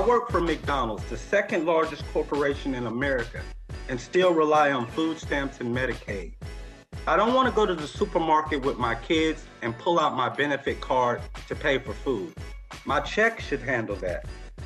work for McDonald's, the second largest corporation in America, and still rely on food stamps and Medicaid. I don't want to go to the supermarket with my kids and pull out my benefit card to pay for food. My check should handle that.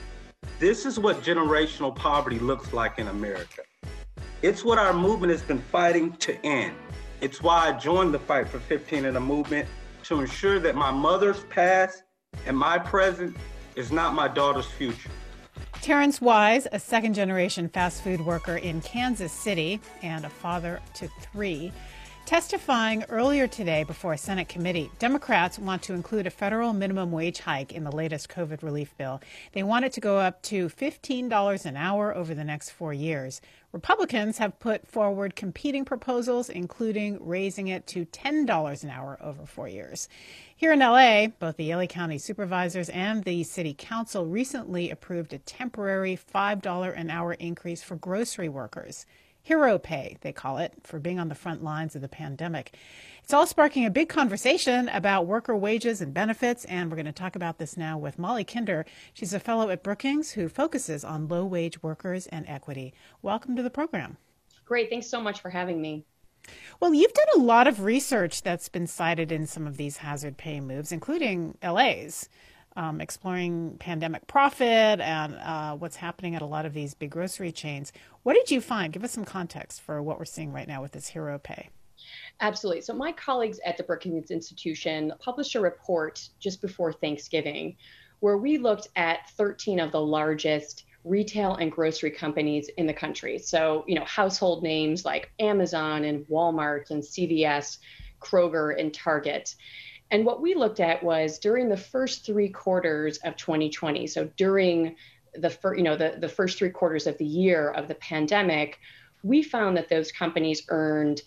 This is what generational poverty looks like in America. It's what our movement has been fighting to end. It's why I joined the Fight for 15 in the movement, to ensure that my mother's past and my present is not my daughter's future. Terrence Wise, a second-generation fast food worker in Kansas City and a father to 3, testifying earlier today before a Senate committee. Democrats want to include a federal minimum wage hike in the latest COVID relief bill. They want it to go up to $15 an hour over the next 4 years. Republicans have put forward competing proposals, including raising it to $10 an hour over 4 years. Here in L.A., both the LA County Supervisors and the City Council recently approved a temporary $5 an hour increase for grocery workers. Hero pay, they call it, for being on the front lines of the pandemic. It's all sparking a big conversation about worker wages and benefits, and we're going to talk about this now with Molly Kinder. She's a fellow at Brookings who focuses on low-wage workers and equity. Welcome to the program. Great. Thanks so much for having me. Well, you've done a lot of research that's been cited in some of these hazard pay moves, including LA's. Exploring pandemic profit and what's happening at a lot of these big grocery chains. What did you find? Give us some context for what we're seeing right now with this hero pay. Absolutely. So my colleagues at the Brookings Institution published a report just before Thanksgiving where we looked at 13 of the largest retail and grocery companies in the country. So, household names like Amazon and Walmart and CVS, Kroger and Target. And what we looked at was during the first 3 quarters of 2020, so during the first 3 quarters of the year of the pandemic, we found that those companies earned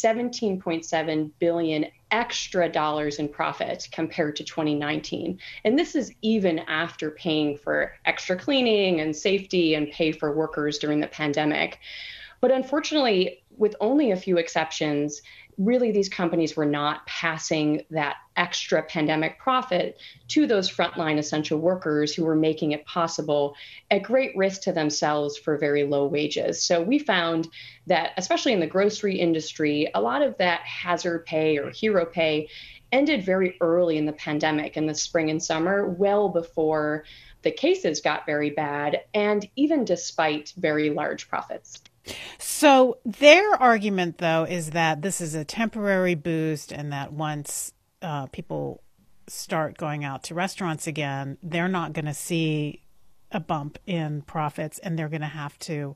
$17.7 billion extra dollars in profit compared to 2019. And this is even after paying for extra cleaning and safety and pay for workers during the pandemic. But unfortunately, with only a few exceptions, really these companies were not passing that extra pandemic profit to those frontline essential workers who were making it possible at great risk to themselves for very low wages. So we found that, especially in the grocery industry, a lot of that hazard pay or hero pay ended very early in the pandemic, in the spring and summer, well before the cases got very bad, and even despite very large profits. So their argument, though, is that this is a temporary boost and that once people start going out to restaurants again, they're not going to see a bump in profits and they're going to have to,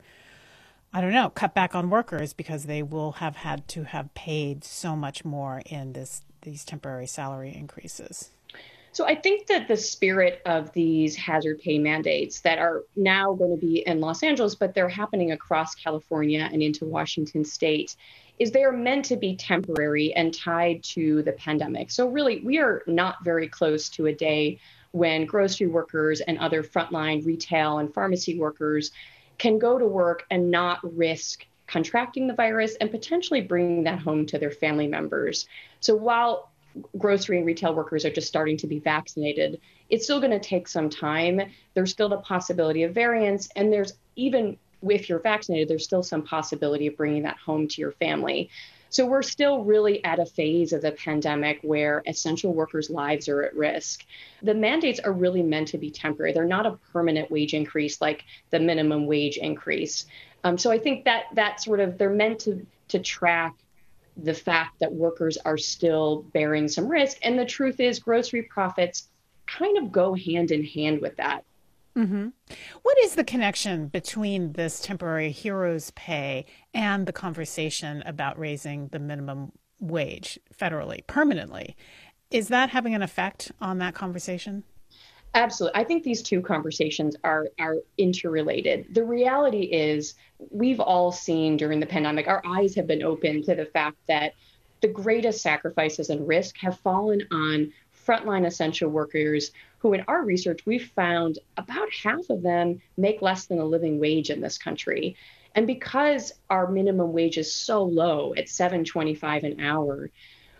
cut back on workers because they will have had to have paid so much more in these temporary salary increases. So I think that the spirit of these hazard pay mandates that are now going to be in Los Angeles, but they're happening across California and into Washington state, is they are meant to be temporary and tied to the pandemic. So really, we are not very close to a day when grocery workers and other frontline retail and pharmacy workers can go to work and not risk contracting the virus and potentially bringing that home to their family members. So while grocery and retail workers are just starting to be vaccinated, it's still going to take some time. There's still the possibility of variants. And there's, even if you're vaccinated, there's still some possibility of bringing that home to your family. So we're still really at a phase of the pandemic where essential workers' lives are at risk. The mandates are really meant to be temporary. They're not a permanent wage increase like the minimum wage increase. So I think that sort of, they're meant to track the fact that workers are still bearing some risk. And the truth is grocery profits kind of go hand in hand with that. Mm-hmm. What is the connection between this temporary heroes pay and the conversation about raising the minimum wage federally, permanently? Is that having an effect on that conversation? Absolutely. I think these two conversations are interrelated. The reality is we've all seen during the pandemic, our eyes have been open to the fact that the greatest sacrifices and risk have fallen on frontline essential workers who, in our research, we've found about half of them make less than a living wage in this country. And because our minimum wage is so low at $7.25 an hour,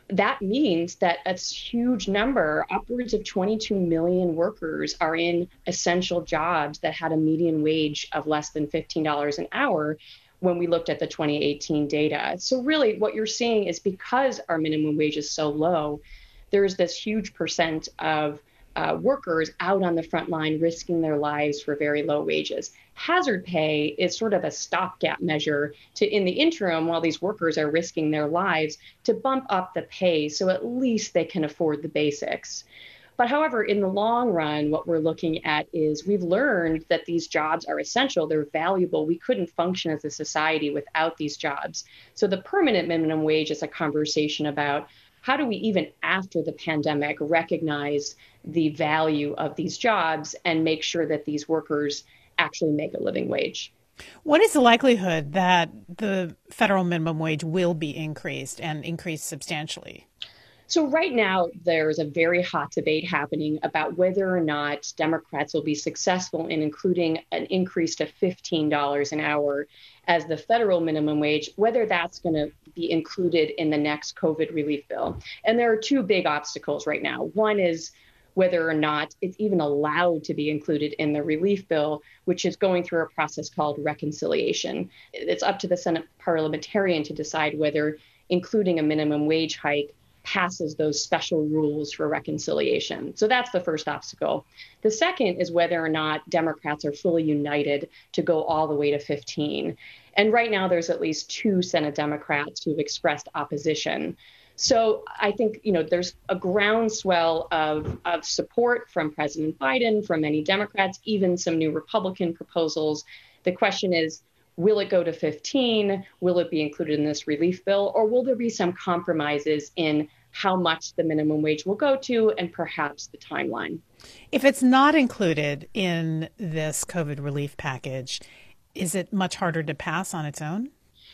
That means that a huge number, upwards of 22 million workers, are in essential jobs that had a median wage of less than $15 an hour when we looked at the 2018 data. So really what you're seeing is because our minimum wage is so low, there's this huge percent of workers out on the front line risking their lives for very low wages. Hazard pay is sort of a stopgap measure to, in the interim, while these workers are risking their lives, to bump up the pay so at least they can afford the basics. But however, in the long run, what we're looking at is we've learned that these jobs are essential, they're valuable. We couldn't function as a society without these jobs. So the permanent minimum wage is a conversation about how do we, even after the pandemic, recognize the value of these jobs and make sure that these workers actually make a living wage. What is the likelihood that the federal minimum wage will be increased and increased substantially? So right now, there's a very hot debate happening about whether or not Democrats will be successful in including an increase to $15 an hour as the federal minimum wage, whether that's going to be included in the next COVID relief bill. And there are two big obstacles right now. One is whether or not it's even allowed to be included in the relief bill, which is going through a process called reconciliation. It's up to the Senate parliamentarian to decide whether including a minimum wage hike passes those special rules for reconciliation. So that's the first obstacle. The second is whether or not Democrats are fully united to go all the way to 15. And right now, there's at least 2 Senate Democrats who have expressed opposition. So I think, there's a groundswell of support from President Biden, from many Democrats, even some new Republican proposals. The question is, will it go to 15? Will it be included in this relief bill? Or will there be some compromises in how much the minimum wage will go to and perhaps the timeline? If it's not included in this COVID relief package, is it much harder to pass on its own?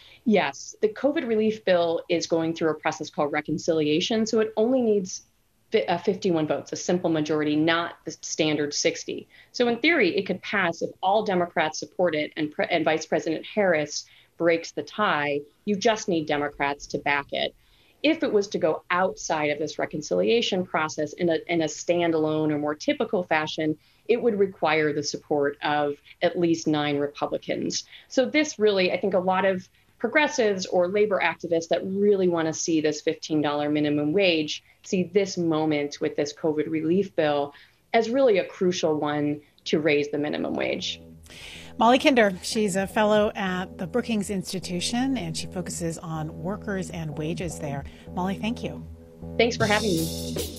Yes, the COVID relief bill is going through a process called reconciliation, so it only needs 51 votes, a simple majority, not the standard 60. So in theory, it could pass if all Democrats support it and Vice President Harris breaks the tie. You just need Democrats to back it. If it was to go outside of this reconciliation process in a standalone or more typical fashion, it would require the support of at least 9 Republicans. So this really, I think a lot of progressives or labor activists that really want to see this $15 minimum wage see this moment with this COVID relief bill as really a crucial one to raise the minimum wage. Molly Kinder, she's a fellow at the Brookings Institution, and she focuses on workers and wages there. Molly, thank you. Thanks for having me.